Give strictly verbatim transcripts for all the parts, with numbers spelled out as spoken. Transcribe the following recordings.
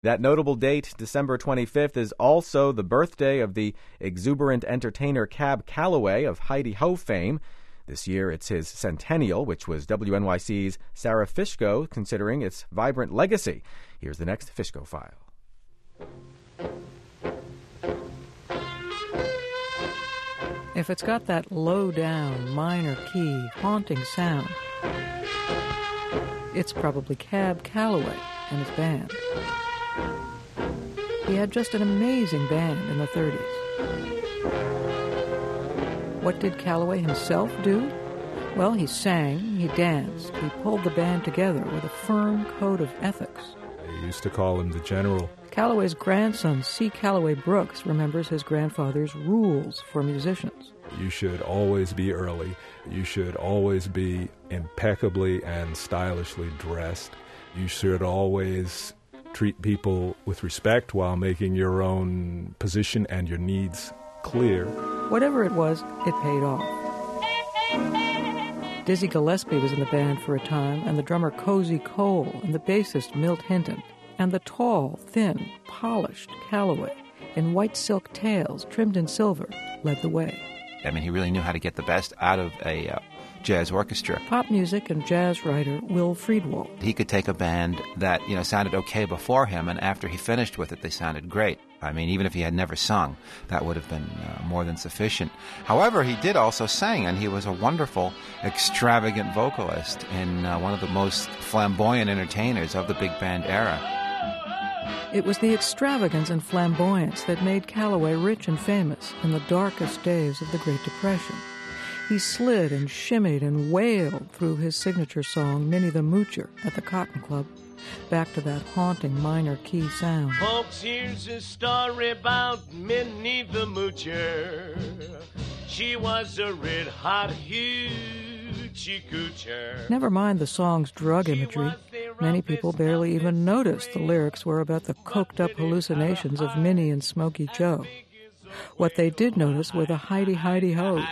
That notable date, December twenty-fifth, is also the birthday of the exuberant entertainer Cab Calloway of Heidi-Ho fame. This year it's his centennial, which was W N Y C's Sarah Fishko, considering its vibrant legacy. Here's the next Fishko file. If it's got that low-down, minor key, haunting sound, it's probably Cab Calloway and his band. He had just an amazing band in the thirties. What did Calloway himself do? Well, he sang, he danced, he pulled the band together with a firm code of ethics. They used to call him the General. Calloway's grandson, C. Calloway Brooks, remembers his grandfather's rules for musicians. You should always be early. You should always be impeccably and stylishly dressed. You should always treat people with respect while making your own position and your needs clear. Whatever it was, it paid off. Dizzy Gillespie was in the band for a time, and the drummer Cozy Cole, and the bassist Milt Hinton, and the tall, thin, polished Calloway in white silk tails trimmed in silver led the way. I mean, he really knew how to get the best out of a uh, jazz orchestra. Pop music and jazz writer Will Friedwald. He could take a band that, you know, sounded okay before him, and after he finished with it, they sounded great. I mean, even if he had never sung, that would have been uh, more than sufficient. However, he did also sing, and he was a wonderful, extravagant vocalist and uh, one of the most flamboyant entertainers of the big band era. It was the extravagance and flamboyance that made Calloway rich and famous in the darkest days of the Great Depression. He slid and shimmied and wailed through his signature song, Minnie the Moocher, at the Cotton Club, back to that haunting minor key sound. Folks, here's a story about Minnie the Moocher. She was a red-hot hoochie coocher. Never mind the song's drug imagery. Many people barely even noticed the lyrics were about the coked-up hallucinations of Minnie and Smokey Joe. What they did notice were the Heidi-Heidi-Hoes.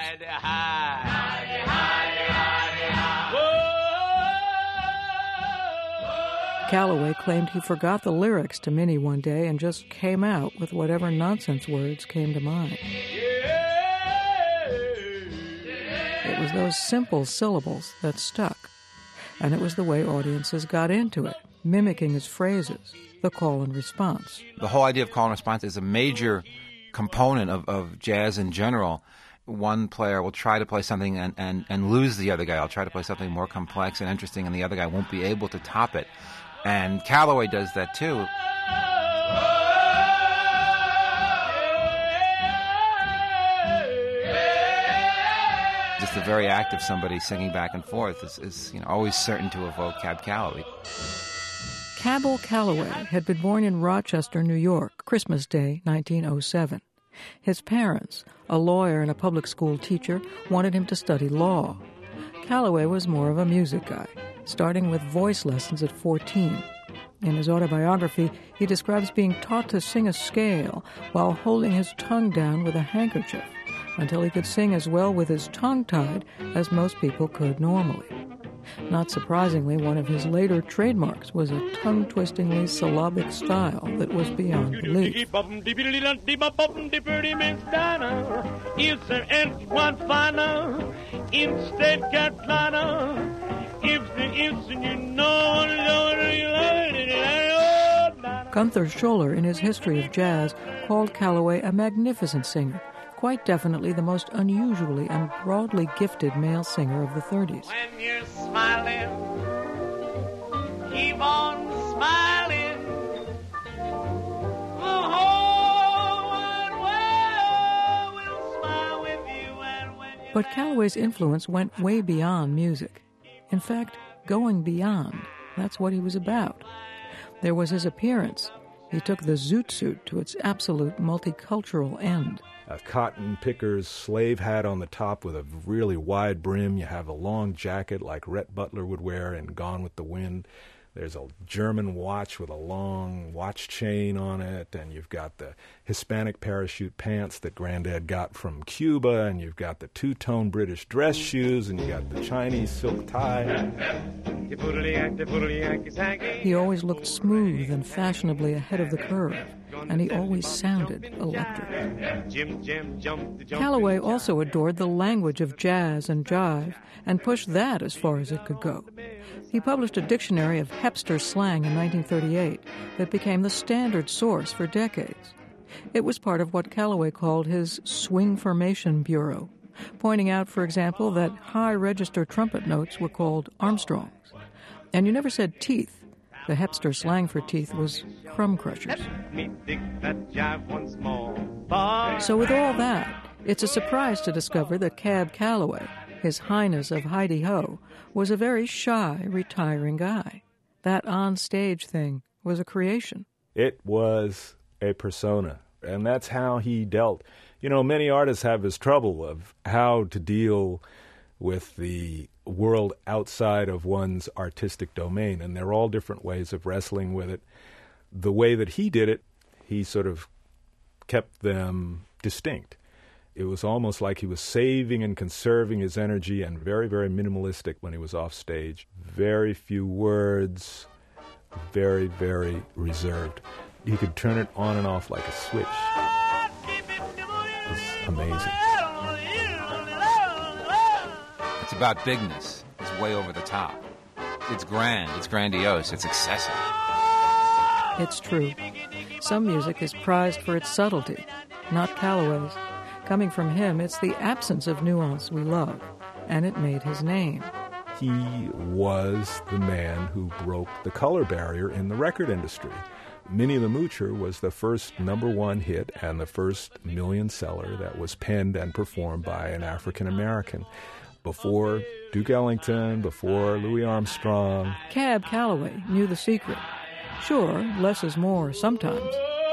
Calloway claimed he forgot the lyrics to Minnie one day and just came out with whatever nonsense words came to mind. It was those simple syllables that stuck, and it was the way audiences got into it, mimicking his phrases, the call and response. The whole idea of call and response is a major component of, of jazz in general. One player will try to play something and, and, and lose the other guy. I'll try to play something more complex and interesting, and the other guy won't be able to top it. And Calloway does that too. Just the very act of somebody singing back and forth is, is you know, always certain to evoke Cab Calloway. Cabell Calloway had been born in Rochester, New York, Christmas Day, nineteen oh seven. His parents, a lawyer and a public school teacher, wanted him to study law. Calloway was more of a music guy, starting with voice lessons at fourteen. In his autobiography, he describes being taught to sing a scale while holding his tongue down with a handkerchief until he could sing as well with his tongue tied as most people could normally. Not surprisingly, one of his later trademarks was a tongue-twistingly syllabic style that was beyond belief. Is there anyone finer in State Carolina? If there isn't, you know. Gunther Schuller, in his History of Jazz, called Calloway a magnificent singer, quite definitely the most unusually and broadly gifted male singer of the thirties. When you're smiling, keep on smiling. The whole wide world will smile with you. And when you But Calloway's influence went way beyond music. In fact, going beyond, that's what he was about. There was his appearance. He took the zoot suit to its absolute multicultural end. A cotton picker's slave hat on the top with a really wide brim. You have a long jacket like Rhett Butler would wear in Gone with the Wind. There's a German watch with a long watch chain on it, and you've got the Hispanic parachute pants that Granddad got from Cuba, and you've got the two-tone British dress shoes, and you got the Chinese silk tie. He always looked smooth and fashionably ahead of the curve, and he always sounded electric. Calloway also adored the language of jazz and jive and pushed that as far as it could go. He published a dictionary of hipster slang in nineteen thirty-eight that became the standard source for decades. It was part of what Calloway called his swing formation bureau, pointing out, for example, that high-register trumpet notes were called Armstrongs. And you never said teeth. The hipster slang for teeth was crumb crushers. So with all that, it's a surprise to discover that Cab Calloway, His Highness of Heidi-Ho, was a very shy, retiring guy. That on-stage thing was a creation. It was a persona, and that's how he dealt. You know, many artists have this trouble of how to deal with the world outside of one's artistic domain, and there are all different ways of wrestling with it. The way that he did it, he sort of kept them distinct. It was almost like he was saving and conserving his energy, and very, very minimalistic when he was off stage. Very few words, very, very reserved. He could turn it on and off like a switch. It was amazing. It's about bigness. It's way over the top. It's grand. It's grandiose. It's excessive. It's true. Some music is prized for its subtlety, not Calloway's. Coming from him, it's the absence of nuance we love, and it made his name. He was the man who broke the color barrier in the record industry. Minnie the Moocher was the first number one hit and the first million seller that was penned and performed by an African American. Before Duke Ellington, before Louis Armstrong. Cab Calloway knew the secret. Sure, less is more sometimes.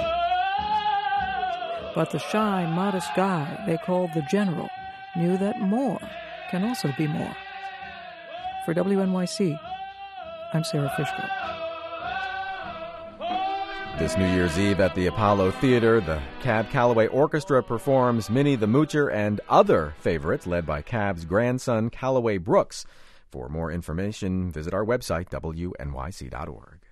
But the shy, modest guy they called the General knew that more can also be more. For W N Y C, I'm Sarah Fishko. This New Year's Eve at the Apollo Theater, the Cab Calloway Orchestra performs Minnie the Moocher and other favorites led by Cab's grandson, Calloway Brooks. For more information, visit our website, W N Y C dot org.